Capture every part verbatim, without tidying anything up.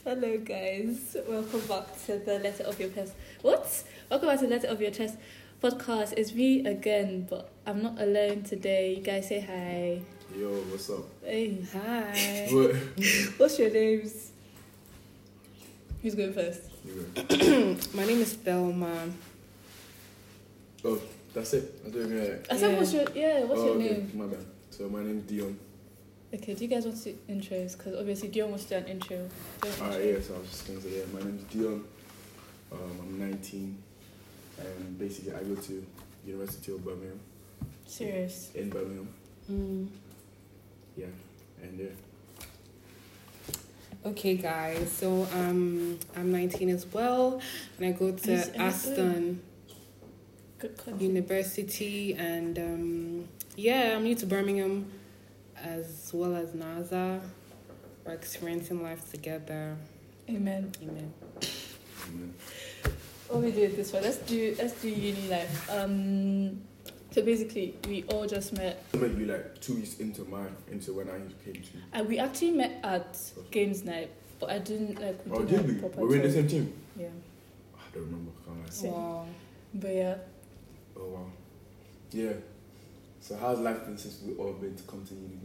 Hello guys, welcome back to the Letter of Your Chest. What? Welcome back to the Letter of Your Chest podcast. It's me again, but I'm not alone today. You guys say hi. Yo, what's up? Hey, hi. What? What's your names? Who's going first? You go. My name is Thelma. Oh, that's it. I don't even know. I said, Yeah. what's your yeah? What's oh, your okay. name? My bad. So my name's Dion. Okay, do you guys want to do intros? Because obviously Dion wants to do an intro. Do an Alright, intro. yeah. So I was just gonna say, yeah, my name's Dion. Um, I'm nineteen, and basically I go to University of Birmingham. Serious. In Birmingham. Mm. Yeah, and yeah. Okay, guys. So um, I'm nineteen as well, and I go Yes, to and Aston Good country. University, and um, yeah, I'm new to Birmingham, as well as NASA. We're experiencing life together. Amen. Amen. Amen. What we do it this way? Let's do let's do uni life. Um, so basically, we all just met. I met you like two weeks into my into when I came to. And we actually met at games night, but I didn't like. We Oh, didn't did we? have proper Were we in the talk. same team? Yeah, I don't remember. I can't lie. Same. Wow. but yeah. Oh wow. Yeah. So how's life been since we all been to come to uni?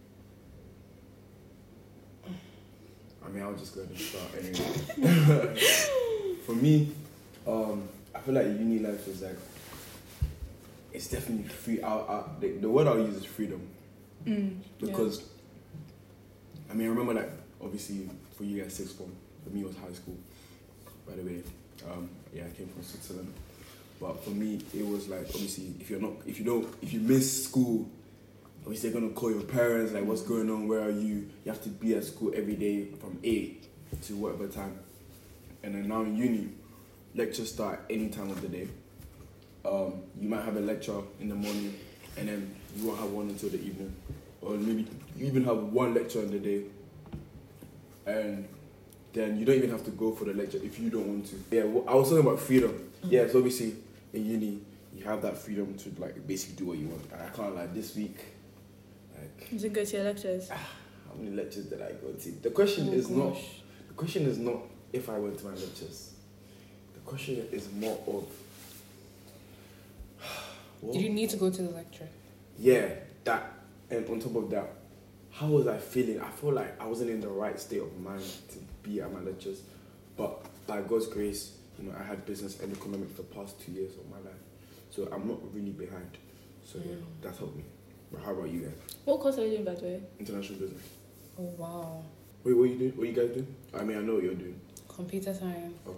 Then? I mean, I'll just go ahead and start anyway. For me, um, I feel like uni life is like, it's definitely free. Out, out the, the word I'll use is freedom, Mm, because I mean, I remember like obviously for you guys sixth form, for me it was high school. By the way, um, yeah, I came from Switzerland. But for me, it was like, obviously, if you're not, if you don't, if you miss school, obviously they're gonna call your parents, like, what's going on, where are you? You have to be at school every day from eight to whatever time. And then now in uni, lectures start any time of the day. Um, you might have a lecture in the morning, and then you won't have one until the evening. Or maybe you even have one lecture in the day, and then you don't even have to go for the lecture if you don't want to. Yeah, well, I was talking about freedom. Yeah, so obviously in uni you have that freedom to like basically do what you want. And I can't like this week, like You didn't go to your lectures. how many lectures did I go to? The question Oh, is not gosh. the question is not if I went to my lectures. The question is more of what? Did you need to go to the lecture? Yeah, that, and on top of that, how was I feeling? I felt like I wasn't in the right state of mind to be at my lectures, but by God's grace, you know, I had business and economics for the past two years of my life, so I'm not really behind. So yeah, Mm. that helped me. But how about you guys? What course are you doing, by the way? International business. Oh wow. Wait, what you doing? What you guys doing? I mean, I know what you're doing. Computer science. Oh.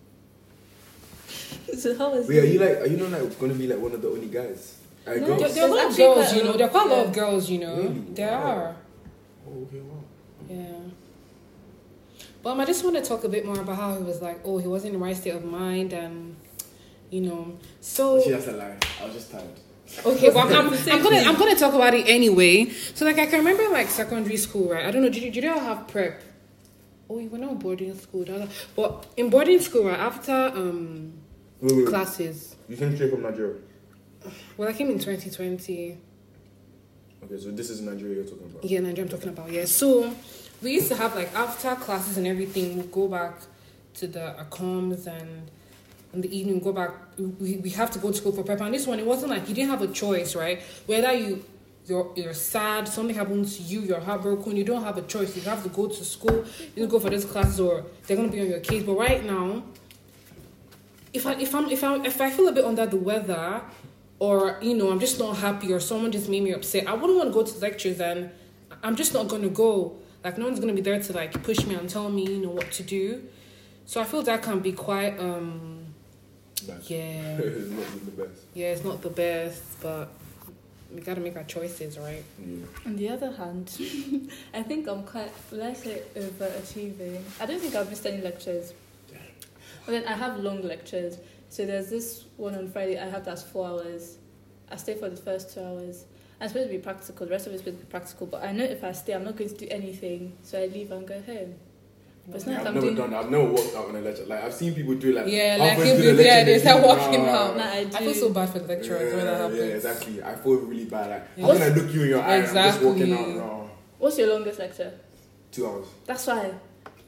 So how was Wait, are it? you like? Are you not like gonna be like one of the only guys? I No, go. There, There's there are a lot of actually girls, quite a you know. lot- There are quite a lot yeah. of girls, you know. Really? There Wow. are. Oh, okay, wow. Yeah. But um, I just want to talk a bit more about how he was like, oh, he wasn't in the right state of mind, and you know. So Actually, that's a lie. I was just tired. okay, well, I'm, I'm, I'm gonna I'm gonna talk about it anyway. So like I can remember like secondary school, right? I don't know. Did you did you all have prep? Oh, you were not boarding school, that- but in boarding school, right after um Wait, wait, wait. classes. You came straight from Nigeria. Well, I came in twenty twenty. Okay, so this is Nigeria you're talking about. Yeah, Nigeria I'm talking about, yeah. So we used to have like after classes and everything, we'd go back to the accoms, and in the evening go back. We, we have to go to school for prep. And this one, it wasn't like you didn't have a choice, right? Whether you you're you're sad, something happens to you, you're heartbroken, you don't have a choice. You have to go to school, you go for those classes, or they're gonna be on your case. But right now, if I if I'm if I if I feel a bit under the weather, or you know I'm just not happy, or someone just made me upset, I wouldn't want to go to lectures, and I'm just not gonna go. Like no one's gonna be there to like push me and tell me you know what to do. So I feel that can be quite um Bad. yeah It's not the best. yeah it's not the best, but we gotta make our choices, right? Yeah. On the other hand, I think I'm quite, will I say overachieving? I don't think I've missed any lectures. But then I have long lectures. So there's this one on Friday, I have that's four hours. I stay for the first two hours. I'm supposed to be practical, the rest of it's supposed to be practical. But I know if I stay, I'm not going to do anything. So I leave and go home. But it's not Yeah, like I've I'm never doing... done that. I've never walked out on a lecture. Like I've seen people do like Yeah, like halfway if through the we- yeah, lecture, they start do, walking "Nah." out. Nah, I do. I feel so bad for the lecturers when that Yeah, happens. yeah, exactly. I feel really bad. Like Yeah. how can I look you in your eye? And I'm just walking Exactly. out. No. What's your longest lecture? Two hours. That's why.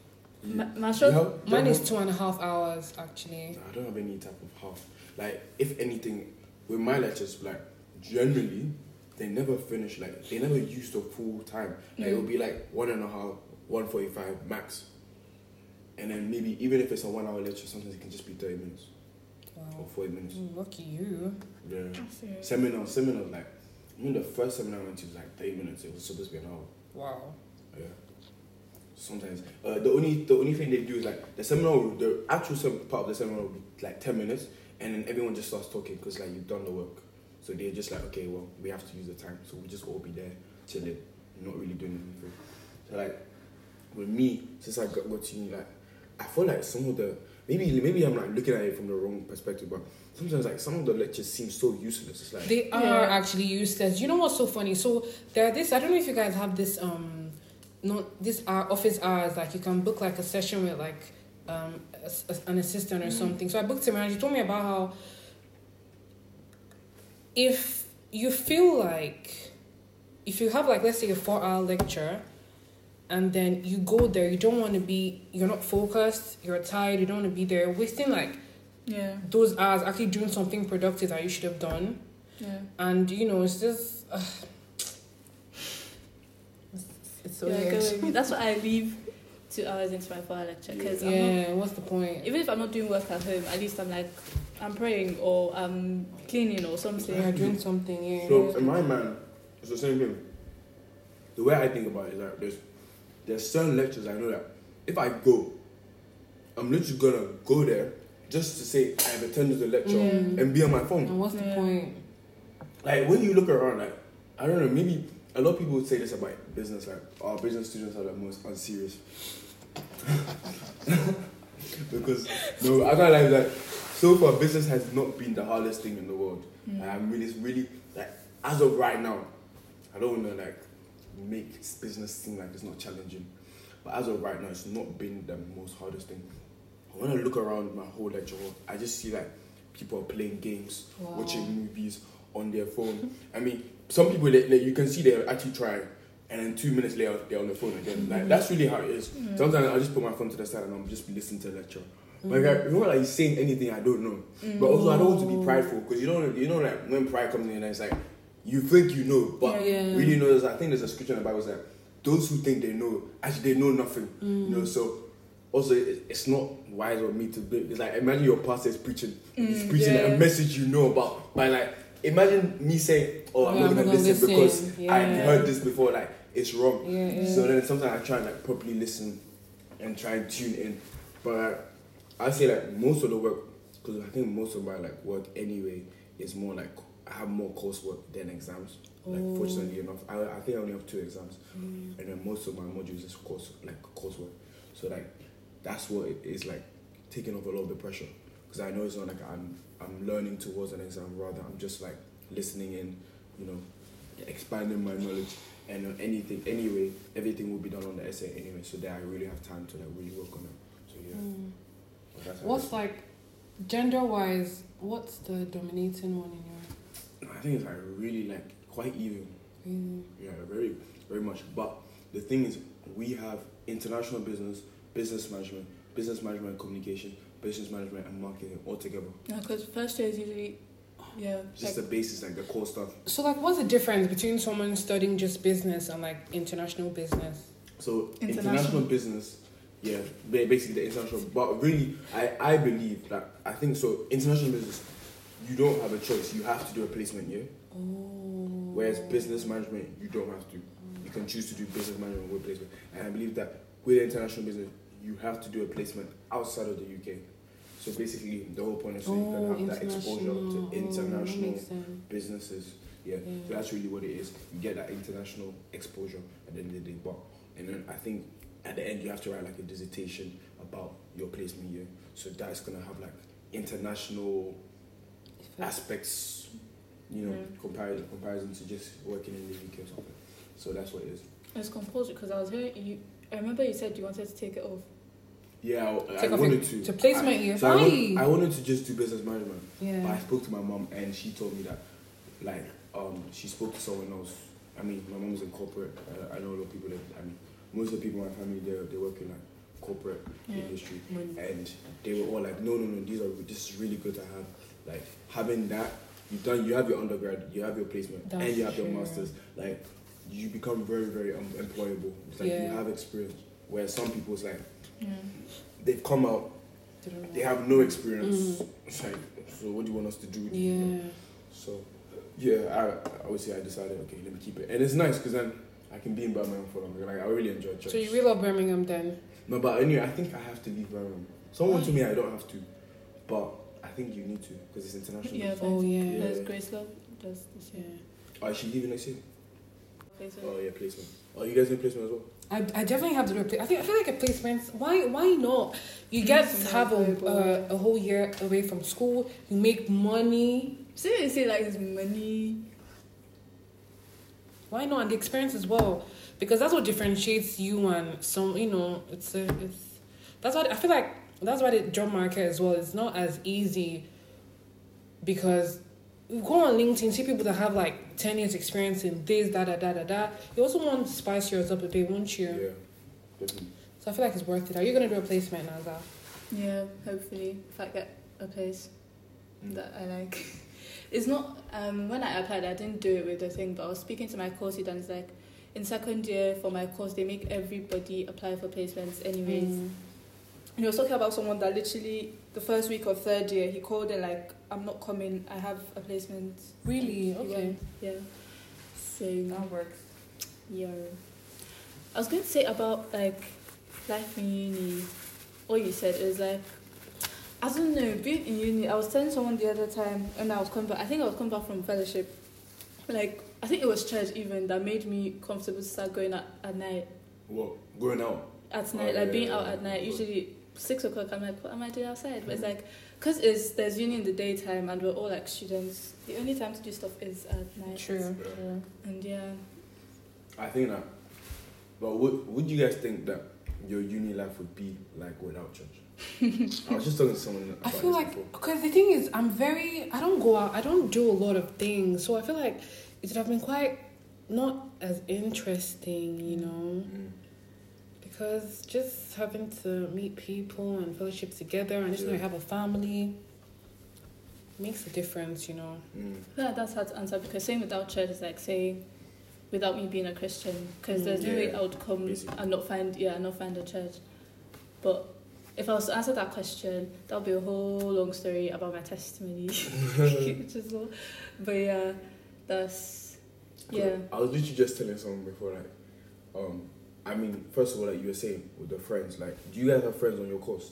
My, my short, You have- Mine you is have- two and a half hours actually. I don't have any type of half. Like, if anything, with my lectures, like, generally, they never finish, like, they never use the full time. Like, Mm. it'll be like one and a half, one forty-five max. And then maybe, even if it's a one hour lecture, sometimes it can just be thirty minutes or Wow. forty minutes. Mm, lucky you. Yeah. Serious. Seminar, seminar, like, I mean, the first seminar I went to was like thirty minutes. It was supposed to be an hour. Wow. Yeah. Sometimes uh, the only the only thing they do is like the seminar, will- the actual sem- part of the seminar will be like ten minutes, and then everyone just starts talking because like you've done the work. So they're just like, okay, well, we have to use the time, so we just all be there chilling, not really doing anything. So like with me, since I got, got to uni, like I feel like some of the maybe maybe I'm like looking at it from the wrong perspective, but sometimes like some of the lectures seem so useless. It's like They are Yeah. actually useless. You know what's so funny? So there are this. I don't know if you guys have this. Um, not this hour, office hours. Like you can book like a session with like um a, a- an assistant or Mm. something. So I booked him and he told me about how if you feel like if you have like let's say a four hour lecture and then you go there, you don't want to be. You're not focused. You're tired. You don't want to be there. Wasting like Yeah, those hours actually doing something productive that you should have done. yeah. And you know, it's just uh, it's, it's so yeah, I get weird. what you mean. That's why I leave two hours into my four hour lecture because I'm not, Yeah, what's the point? even if I'm not doing work at home, at least I'm like I'm praying or I'm cleaning or something. Yeah, doing something. Yeah. so in my mind, it's the same thing. The way I think about it is like there's there's certain lectures I know that if I go, I'm literally gonna go there just to say I've attended the lecture Mm. and be on my phone. And what's the Yeah. point? Like when you look around, like I don't know, maybe a lot of people would say this about business, like our business students are the most unserious. Because no, I can't lie, like so far business has not been the hardest thing in the world. Mm. Like, I'm really, really like as of right now, I don't want to like make business seem like it's not challenging, but as of right now, it's not been the most hardest thing. When I look around my whole lecture hall, I just see like people are playing games, Wow. watching movies on their phone. I mean, some people they, they, you can see they're actually trying, and then two minutes later they're on the phone again. Like that's really how it is. Mm. Sometimes I just put my phone to the side and I'm just listening to the lecture. Mm. Like I, it's not like he's saying anything I don't know, Mm. but also I don't want to be prideful because you don't you know like when pride comes in, it's like you think you know, but Yeah. really know. There's, I think there's a scripture in the Bible that those who think they know actually they know nothing. Mm. You know, so also it, it's not wise of me to be. It's like imagine your pastor is preaching, he's Mm, preaching yeah. a message you know about, but like imagine me saying, "Oh, I'm Yeah, not I'm gonna gonna listen, listen. because Yeah. I've heard this before." Like it's wrong. Yeah, yeah. So then sometimes I try and like properly listen and try and tune in, but like, I say like most of the work, because I think most of my like work anyway is more like I have more coursework than exams. Like Oh. fortunately enough, I, I think I only have two exams, Mm. and then most of my modules is course like coursework. So like that's what it is like taking off a lot of the pressure, because I know it's not like I'm I'm learning towards an exam. Rather, I'm just like listening in, you know, expanding my knowledge, and uh, anything anyway, everything will be done on the essay anyway. So that I really have time to like really work on it. So yeah, Mm. but that's how it What's is. like gender wise? What's the dominating one in your? I think it's like really like quite even. Mm. Yeah, very, very much. But the thing is, we have international business, business management, business management and communication, business management and marketing all together. Yeah, because first year is usually, yeah, Just like, the basis, like the core stuff. So like, what's the difference between someone studying just business and like international business? So International. international business, yeah, ba- basically the international. But really, I, I believe that I think so. International business, you don't have a choice. You have to do a placement year. Oh. Whereas business management, you don't have to. You can choose to do business management with placement. And I believe that with international business, you have to do a placement outside of the U K. So basically, the whole point is so you Oh, can have that exposure international. to Oh, that international makes sense. businesses. Yeah. Yeah. So that's really what it is. You get that international exposure at the end of the day. But and then I think at the end you have to write like a dissertation about your placement year. So that's gonna have like international aspects, you know, Yeah. comparison comparison to just working in the U K or something. So that's what it is. it's compulsory because I was hearing you. I remember you said you wanted to take it off. Yeah, I, Take I off wanted it to. to placement I, year. So I, Why? want, I wanted to just do business management. But I Yeah. spoke to my mom and she told me that, like, um, she spoke to someone else. I mean, my mom's in corporate. Uh, I know a lot of people that, I mean, most of the people in my family, they they work in like corporate Yeah. industry, Money. and they were all like, no, no, no, these are this is really good to have. Like having that, you've done, you have your undergrad, you have your placement, That's and you have your true. masters. Like you become very, very um, employable. It's like you Yeah. have experience. Where some people, it's like Yeah. they've come out, Didn't know. they have no experience. Mhm. It's like, so what do you want us to do? With you? Yeah. So, yeah, I obviously I decided, okay, let me keep it, and it's nice because then I can be in Birmingham for longer. Like I really enjoy church. So you really love Birmingham then? No, but anyway, I think I have to leave Birmingham. Someone told me I don't have to, but I think you need to because it's international. Yeah, Oh, but yeah. There's Yeah. Grace Love does this Yeah. year. Oh, is she leaving next year? Placement. Oh yeah, placement. Oh, you guys in placement as well? I, I definitely have to do a play. I think I feel like a placement. Why why not? You get It's to have a, valuable. uh, a whole year away from school. You make money. Seriously, like it's money. Why not? And the experience as well, because that's what differentiates you and some. You know, it's a, it's that's why I feel like that's why the job market as well is not as easy. Because you go on LinkedIn, see people that have like ten years experience in this, da da da da da. You also want to spice yours up a bit, won't you? Yeah, definitely. So I feel like it's worth it. Are you gonna do a placement, Naza? Yeah, hopefully, if I get a place that I like. It's not, um, when I applied, I didn't do it with the thing, but I was speaking to my course leader and it's like, in second year for my course, they make everybody apply for placements anyways. Mm. And he was talking about someone that literally, the first week of third year, he called and like, I'm not coming, I have a placement. Really? He Okay. went, yeah. So, That works. yeah. I was going to say about like life in uni. All you said is like, I don't know, being in uni, I was telling someone the other time when I was coming back, I think I was coming back from fellowship. Like, I think it was church even that made me comfortable to start going out at night. What, going out? At Oh, night, yeah, like being yeah, out yeah. at night. Usually six o'clock, I'm like, what am I doing outside? But it's like, because it's, there's uni in the daytime and we're all like students, the only time to do stuff is at night. True. Yeah. True. And yeah. I think that. But would would you guys think that your uni life would be like without church? I was just talking to someone about I feel this like before. because the thing is, I'm very. I don't go out. I don't do a lot of things, so I feel like it would have been quite not as interesting, you know. Mm. Because just having to meet people and fellowship together, and just know Yeah. you have a family makes a difference, you know. Mm. Yeah, that's hard to answer because saying without church is like saying without me being a Christian because Mm. there's no way Yeah, I would come basically. and not find yeah and not find a church. But if I was to answer that question, that would be a whole long story about my testimony, which is all. But yeah, that's yeah. I was literally just telling someone before, like, um, I mean, first of all, like you were saying with the friends, like, do you guys have friends on your course?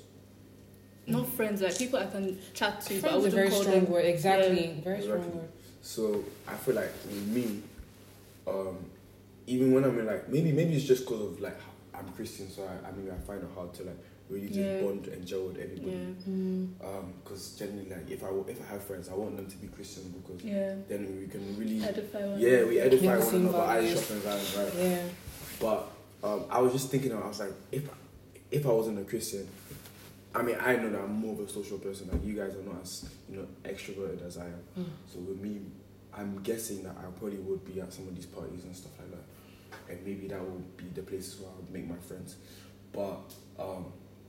Not friends, like people I can chat to, but I Friends is a wouldn't very call strong them. word. Exactly, Yeah. very strong Exactly. word. So I feel like with me, um, even when I'm in like maybe maybe it's just because of like I'm Christian, so I, I mean I find it hard to like really just Yeah. bond and gel with everybody. Yeah, Mm. Um, because generally like if I if I have friends, I want them to be Christian because yeah. then we can really Edify one. yeah we edify Yeah, one same another. I values. shop and Zion, right? Yeah. But um, I was just thinking, I was like, if if I wasn't a Christian, I mean, I know that I'm more of a social person. Like you guys are not as you know extroverted as I am. Mm. So with me, I'm guessing that I probably would be at some of these parties and stuff like that, and maybe that would be the places where I would make my friends. But um,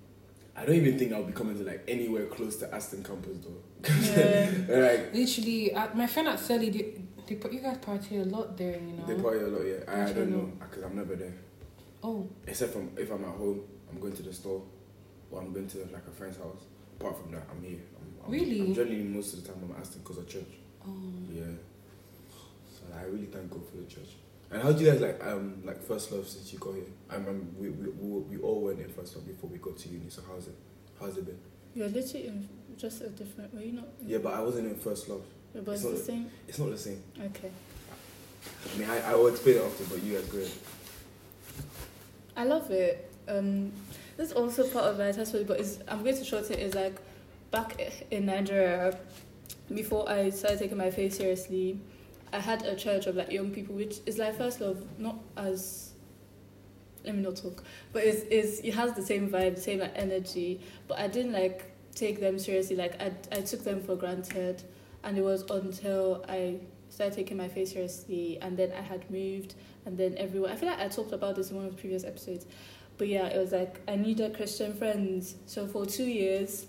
I don't even think I'll be coming to like anywhere close to Aston campus though. Yeah. like Literally, at, my friend at Selly, they, they put you guys party a lot there, you know. they party a lot, yeah. I, I Actually, don't no. know because I'm never there. Oh, Except from if I'm at home, I'm going to the store, or I'm going to like a friend's house. Apart from that, I'm here. I'm, I'm, Really? I'm generally most of the time I'm Aston because of church. oh. Yeah. So I really thank God for the church. And how do you guys like um like first love since you got here? I remember we we, we, we all went in first love before we got to uni. So how's it? How's it been? You're literally in just a different way, not. Yeah, but I wasn't in first love. But it's it's the not- same. It's not the same. Okay. I mean, I I will explain it after, but you guys go ahead. I love it. Um, this is also part of my testimony, but it's, I'm going to short it. Is like back in Nigeria, before I started taking my faith seriously, I had a church of like young people, which is like first love, not as let me not talk, but it's, it's it has the same vibe, the same like energy, but I didn't like take them seriously. Like I I took them for granted, and it was until I started taking my faith seriously, and then I had moved, and then everyone. I feel like I talked about this in one of the previous episodes, but yeah, it was like I needed Christian friends. So for two years,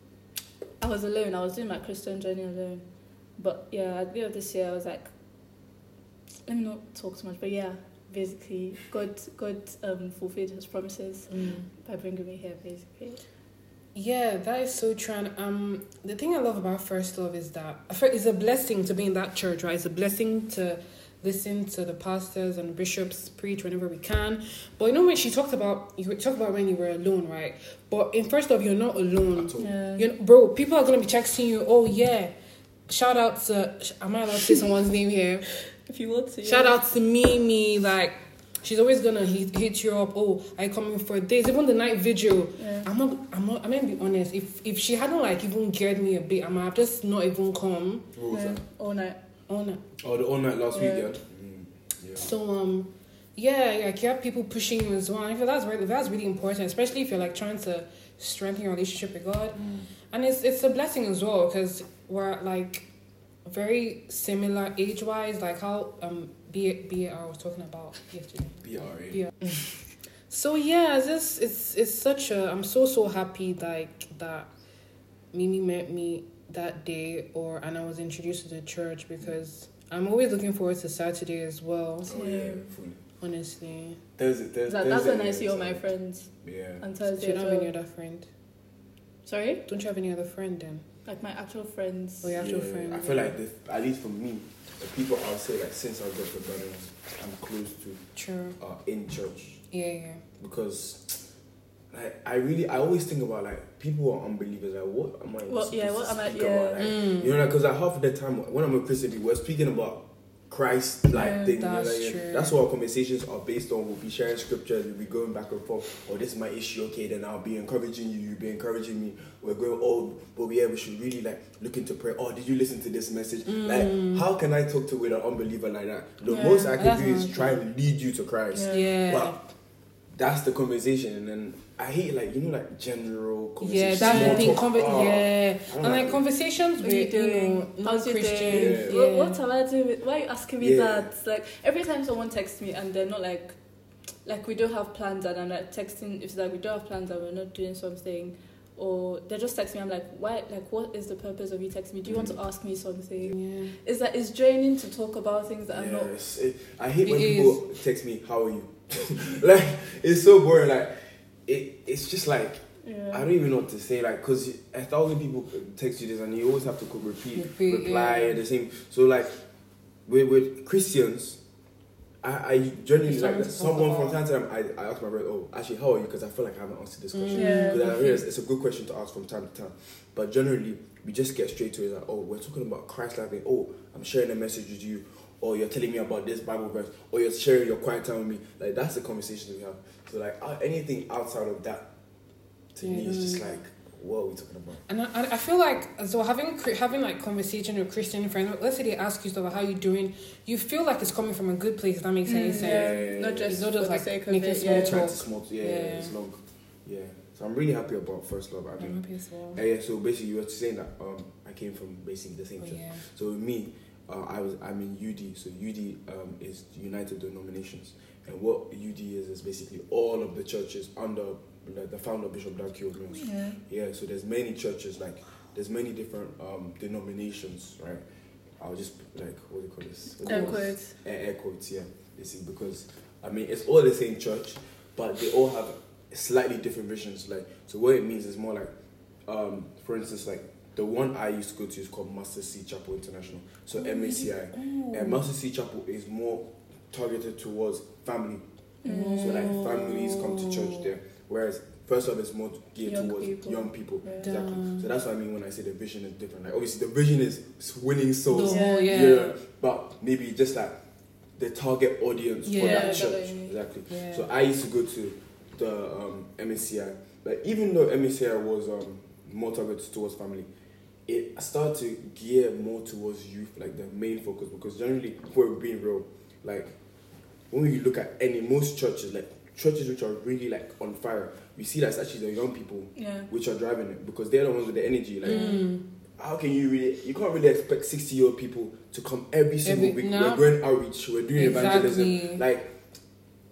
I was alone. I was doing my Christian journey alone. But yeah, at the end of this year, I was like, let me not talk too much. But yeah, basically, God, God um, fulfilled His promises Mm. by bringing me here. Basically, Yeah, that is so true. And, um, the thing I love about First Love is that it's a blessing to be in that church, right? It's a blessing to listen to the pastors and bishops preach whenever we can. But you know when she talked about you talked about when you were alone, right? But in First Love, you're not alone. At all. yeah. You know, bro, people are gonna be texting you. Oh yeah, shout out to. Am I allowed to say someone's name here? If you want to, Shout yeah. out to Mimi. Like, she's always gonna hit, hit you up. Oh, are you coming for this? Even the night vigil. Yeah. I'm not. I'm not. I'm gonna be honest. If if she hadn't like even geared me a bit, I might have just not even come. What was Yeah. that? All night. Oh no. Oh, the all night last Yeah. week, yeah. Mm, yeah. So um, yeah, like you have people pushing you as well. And I feel that's really that's really important, especially if you're like trying to strengthen your relationship with God. Mm. And it's it's a blessing as well because we're like very similar age wise, like how um B B R was talking about yesterday. B R A. B R. So yeah, this it's it's such a I'm so so happy like that Mimi met me that day or and I was introduced to the church because I'm always looking forward to Saturday as well. Oh yeah, fully. Honestly, There's, there's, That, there's that's when I see all there's my friends Yeah. on do Thursday you as not have any well. other friend? Sorry, Don't you have any other friend then? like my actual friends. Oh, your actual Yeah, friend. I feel yeah. like, the, at least for me, the people I'll say, like, since I've got the brothers I'm close to True. are in church. Yeah, yeah. Because, like, I really, I always think about, like, people who are unbelievers, like, what am I Well, supposed yeah, to what am I- speak yeah. about? Like, Mm. You know, because like, half of the time, when I'm a Christian, we're speaking about Christ, like, Yeah, thing. that's you know, like, true. That's what our conversations are based on. We'll be sharing scriptures, we'll be going back and forth. Oh, this is my issue, okay, then I'll be encouraging you, you'll be encouraging me. We're going, oh, but yeah, we should really, like, look into prayer. Oh, did you listen to this message? Mm. Like, how can I talk to with an unbeliever like that? The Yeah, most I can that's do is not try and lead you to Christ. Yeah. Yeah. But that's the conversation, and then I hate, like, you know, like general Yeah, conversations. that's the small thing. talk. Conver- Oh, yeah, I don't and like like- conversations What are you with you know doing? non How's your Christians. day? Yeah. What, what am I doing? With, why are you asking me Yeah. that? Like every time someone texts me and they're not like, like we don't have plans, and I'm like texting. It's like we don't have plans and we're not doing something, or they're just texting me. I'm like, why? Like, what is the purpose of you texting me? Do you want to ask me something? Yeah. Is that it's draining to talk about things that I'm not. Yes, it, I hate when It people text me, "How are you?" Like, it's so boring. Like, it, it's just like Yeah. I don't even know what to say. Like, cause a thousand people text you this, and you always have to co- repeat, Repeat, reply yeah. the same. So like, with with Christians, I, I generally It's like something to someone talk from about. time to time. I, I ask my brother, "Oh, actually, how are you?" Because I feel like I haven't answered this question. Yeah. Because I realize it's a good question to ask from time to time. But generally, we just get straight to it. Like, oh, we're talking about Christ like that. Oh, I'm sharing a message with you. Or you're telling me about this Bible verse. Or you're sharing your quiet time with me. Like, that's the conversation we have. So, like, uh, anything outside of that, to me, is just like, what are we talking about? And I, I feel like so having cr- having like conversation with Christian friends. Let's say they ask you stuff about how you doing, you feel like it's coming from a good place. If that makes any Mm, sense. yeah. Yeah, yeah, Not yeah. just It's not for just the like sake of making it. small Yeah. talk. Trying to small, yeah, yeah, Yeah. it's long. Yeah. So I'm really happy about First Love. I I'm think. happy as well. Uh, yeah, so basically, you were saying that um, I came from basically the same Oh, church. yeah. So with me, uh, I was I'm in U D. So U D um, is United Denominations, and what U D is is basically all of the churches under the, the founder Bishop Dag Mills. Yeah. Yeah. So there's many churches, like there's many different um, denominations, right? I'll just like what do you call this? What do you Air call it? quotes. Air, air quotes, yeah. This is because I mean it's all the same church, but they all have slightly different visions. Like so, what it means is more like, um, for instance, like. The one I used to go to is called Master C Chapel International, so M A C I. And Master C Chapel is more targeted towards family, Mm. so like families come to church there. Whereas First Love is more geared Young towards people. young people. Yeah. Exactly. Damn. So that's what I mean when I say the vision is different. Like obviously the vision is winning souls, The whole, Yeah. yeah. but maybe just like the target audience for Yeah. that Yeah, church. definitely. Exactly. Yeah. So I used to go to the um, M A C I, but even though M A C I was um, more targeted towards family, it started to gear more towards youth, like the main focus. Because generally, if we're being real, like when you look at any most churches, like churches which are really like on fire, you see that's actually the young people Yeah. which are driving it because they're the ones with the energy. Like, Mm. how can you really? You can't really expect sixty-year-old people to come every single Every- week. no. We're going outreach. We're doing Exactly. evangelism. Like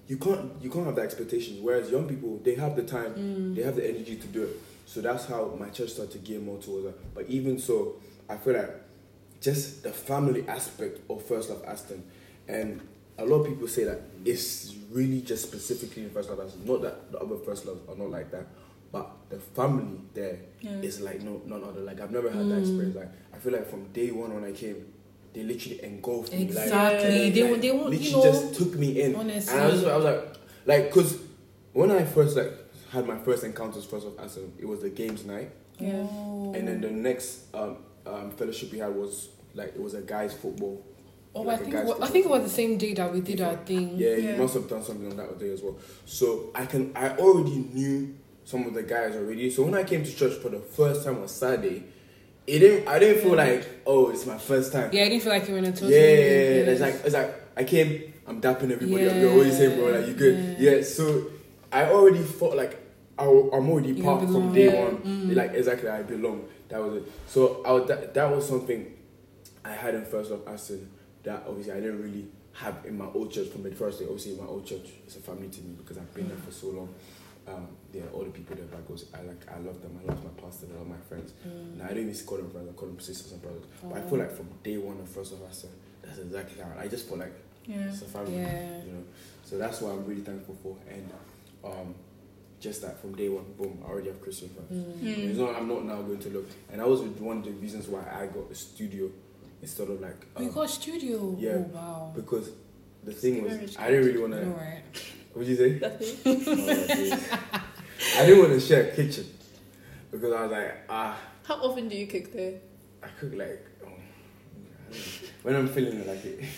you can't you can't have the expectations. Whereas young people, they have the time, Mm. they have the energy to do it. So that's how my church started to gear more towards that. But even so, I feel like just the family aspect of First Love Aston, and a lot of people say that it's really just specifically in First Love Aston. Not that the other First Loves are not like that, but the family there Yeah. is like no none other. Like I've never had that Mm. experience. Like I feel like from day one when I came, they literally engulfed me. Like, Exactly. they, They like, they want you literally know. just took me in. honestly. And I was, I was like, like, cause when I first like had my first encounters First Love Aston, it was the games night, Yeah. Oh. and then the next um, um, fellowship we had was like it was a guys football. Oh, like I a think guys it was, I football think it was thing. the same day that we did our thing. Yeah, Yeah. you must have done something on that day as well. So I can, I already knew some of the guys already. So when I came to church for the first time on Saturday, it didn't, I didn't feel like, oh, it's my first time. Yeah, I didn't feel like you were in a totally Yeah, new it's place. like, it's like I came, I'm dapping everybody up. Yeah, Yo, what you say, bro? Like you good? yeah. Yeah. So I already felt like I, I'm already You part from belong. day Yeah. one. Mm. Like exactly, I belong. That was it. So I was, that, that was something I had in First Love Aston that obviously I didn't really have in my old church from the first day. Obviously, my old church is a family to me because I've been there for so long. Um, yeah, all the people there, that goes, I like, I love them. I love my pastor. I love my friends. Mm. Now I don't even call them brothers. I call them sisters and brothers. But I Oh. feel like from day one of First Love Aston, that's exactly how I just feel like Yeah. it's a family. Yeah. You know, so that's what I'm really thankful for. And um, just that from day one, boom, I already have Christian friends. Mm. It's not, I'm not now going to look. And that was one of the reasons why I got a studio instead of like. We um, got studio. yeah. Oh, wow. Because the thing was, Very I didn't really want I to. know, right? What did you say? That's it. Oh, days. I didn't want to share a kitchen because I was like, ah, How often do you cook there? I cook like oh, I don't know, when I'm feeling like it.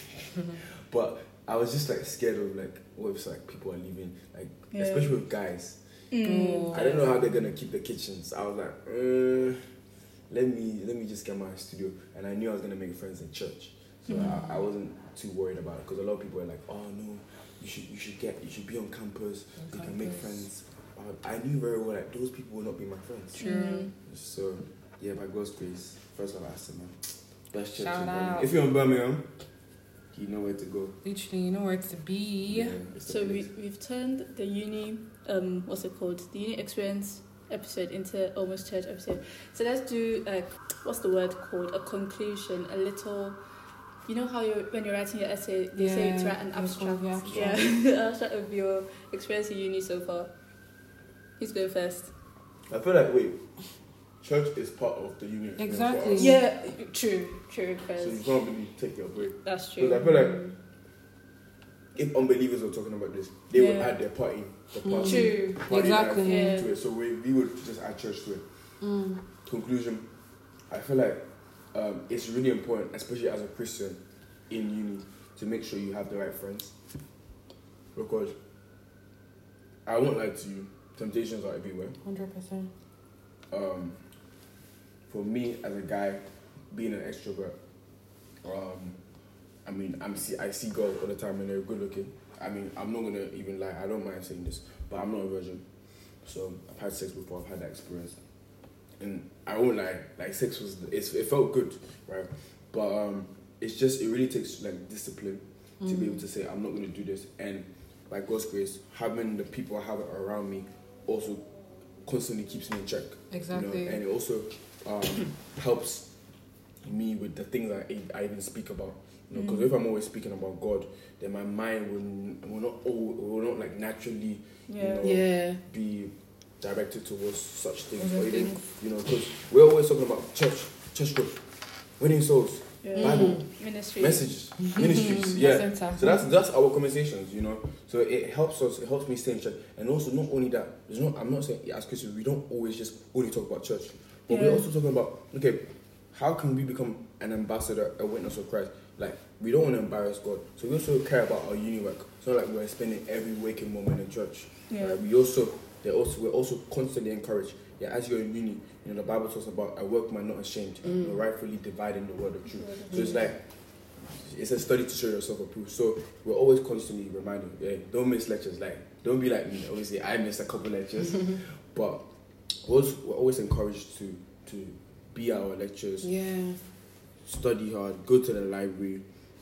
But I was just like scared of like what if like people are leaving, like Yeah. especially with guys. Oh. I don't know how they're gonna keep the kitchens. I was like, uh, let me let me just get my studio, and I knew I was gonna make friends in church, so Mm. I, I wasn't too worried about it because a lot of people were like, oh no, you should you should get you should be on campus, On you can make campus. friends. Uh, I knew very well that those people will not be my friends. True. Mm. So yeah, by God's grace, First Love Aston, man, best church Shout in Birmingham. out. If you're in Birmingham, you know where to go. Literally, you know where to be. it's the So we, place. we've turned the uni, um, what's it called? The uni experience episode into almost church episode. So let's do, like, what's the word called? A conclusion, a little, you know how you're, when you're writing your essay, they say to Yeah, write an it's called abstract. the Yeah, abstract. abstract of your experience in uni so far. Who's going first? I feel like wait, church is part of the union. Exactly. Yeah, true, true, So you because can't really take your break. that's true. Because I feel like if unbelievers were talking about this, they would Yeah. add their party, the Mm. party, True. party Exactly. life Yeah. to it. So we, we would just add church to it. Mm. Conclusion, I feel like um, it's really important, especially as a Christian in uni, to make sure you have the right friends. Because I won't lie to you, temptations are everywhere. one hundred percent. Um, for me as a guy, being an extrovert, um, I mean, I'm see, I see girls all the time and they're good looking. I mean, I'm not gonna even lie. I don't mind saying this, but I'm not a virgin. So I've had sex before. I've had that experience, and I won't lie. Like sex was, it's, it felt good, right? But um, it's just it really takes like discipline to be able to say I'm not gonna do this. And by God's grace, having the people I have around me also constantly keeps me in check. Exactly. You know? And it also um, helps me with the things I, I even speak about. You know, because Mm. if I'm always speaking about God, then my mind will, will not al- will not like naturally, Yeah. you know, Yeah. be directed towards such things. Other Or even, things. you know, because we're always talking about church, church growth, winning souls, Yeah. Bible, Ministry. messages, ministries. Yeah. Center. So that's that's our conversations, you know. So it helps us. It helps me stay in check. And also, not only that, there's not. I'm not saying as Christians we don't always just only talk about church, but Yeah. we're also talking about okay, how can we become an ambassador, a witness of Christ? Like we don't want to embarrass God, so we also care about our uni work. It's not like we're spending every waking moment in church. Yeah. Right? We also they also we're also constantly encouraged. Yeah, as you're in uni, you know the Bible talks about a workman not ashamed, Mm. you know, rightfully dividing the word of truth. Word of So it's truth. like it's a study to show yourself approved. So we're always constantly reminding, yeah, don't miss lectures. Like, don't be like me. Obviously, I missed a couple lectures, but we're, also, we're always encouraged to to be our lectures, Yeah. study hard, go to the library,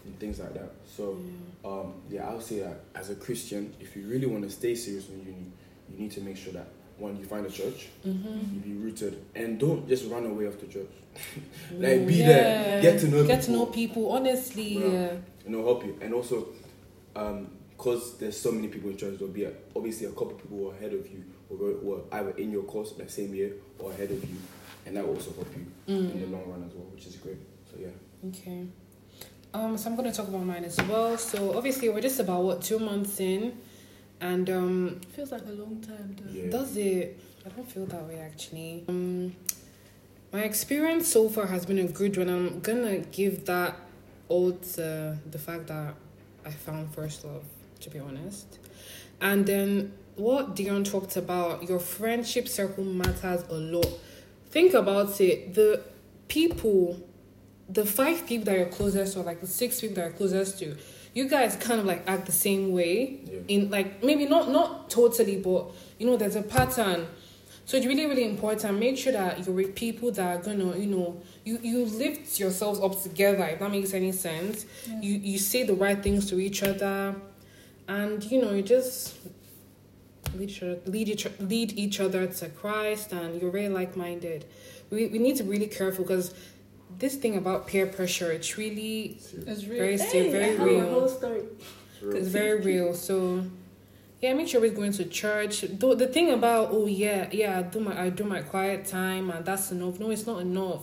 and things like that. So, um, yeah, I would say that as a Christian, if you really want to stay serious in uni, you need to make sure that one, you find a church, Mm-hmm. you be rooted, and don't just run away off the church. Like, be Yeah. there, get to know Get people. to know people, honestly. Bro. Yeah. And it'll help you. And also, um, because there's so many people in church, there'll be a, obviously a couple of people who are ahead of you, or were, were either in your course the same year or ahead of you, and that will also help you Mm. in the long run as well, which is great. So yeah. Okay. Um, so I'm gonna talk about mine as well. So obviously we're just about what two months in, and um, Feels like a long time though. Yeah. does it? I don't feel that way actually. Um, my experience so far has been a good one. I'm gonna give that all to the fact that I found first love, to be honest. And then what Dion talked about, your friendship circle matters a lot. Think about it. The people, the five people that you're closest to, or like the six people that you're closest to, you guys kind of like act the same way. Yeah. In like maybe not not totally, but you know there's a pattern. So it's really really important. Make sure that you're with people that are gonna you know you you lift yourselves up together. If that makes any sense, Yeah. you you say the right things to each other, and you know you just lead each other, lead each, lead each other to Christ, and you're very like minded. We we need to be really careful because this thing about peer pressure, it's really It's real. Very hey, still, very I have real. a whole story. It's real. it's very real. So yeah, make sure we're going to church. Though the thing about oh yeah yeah I do my I do my quiet time and that's enough. No, it's not enough.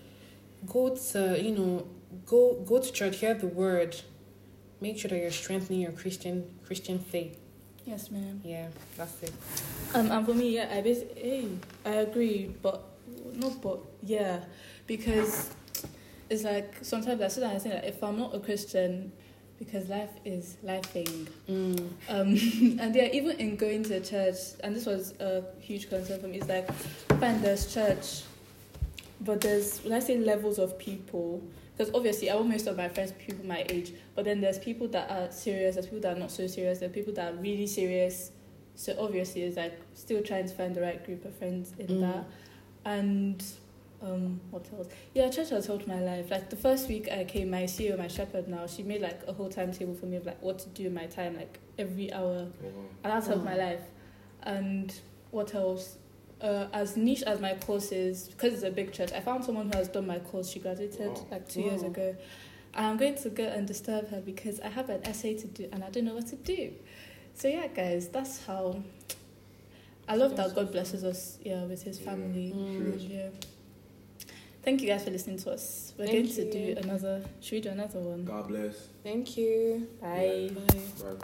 Go to you know go go to church, hear the word. Make sure that you're strengthening your Christian Christian faith. Yes, ma'am. Yeah, that's it. Um, and for me, yeah, I basically, hey, I agree, but not, but yeah, because it's like sometimes I sit down and say that if I'm not a Christian, because life is lifing. Mm. Um, and yeah, even in going to church, and this was a huge concern for me, it's like, fine, there's church, but there's, let's say, levels of people. Because obviously, I want most of my friends people my age, but then there's people that are serious, there's people that are not so serious, there are people that are really serious. So obviously, it's like still trying to find the right group of friends in Mm. that. And um, what else? Yeah, church has helped my life. Like the first week I came, my C E O, my shepherd now, she made like a whole timetable for me of like what to do in my time, like every hour. Oh, wow. And that's helped Wow. my life. And what else? Uh, as niche as my course is, because it's a big church, I found someone who has done my course. She graduated Wow. like two years Wow. ago. And I'm going to go and disturb her because I have an essay to do and I don't know what to do. So yeah, guys, that's how... I love that God blesses us yeah, with his Yeah. family. Mm. Yeah. Thank you guys for listening to us. We're Thank going to you. do another... Should we do another one? God bless. Thank you. Bye. Bye. Bye.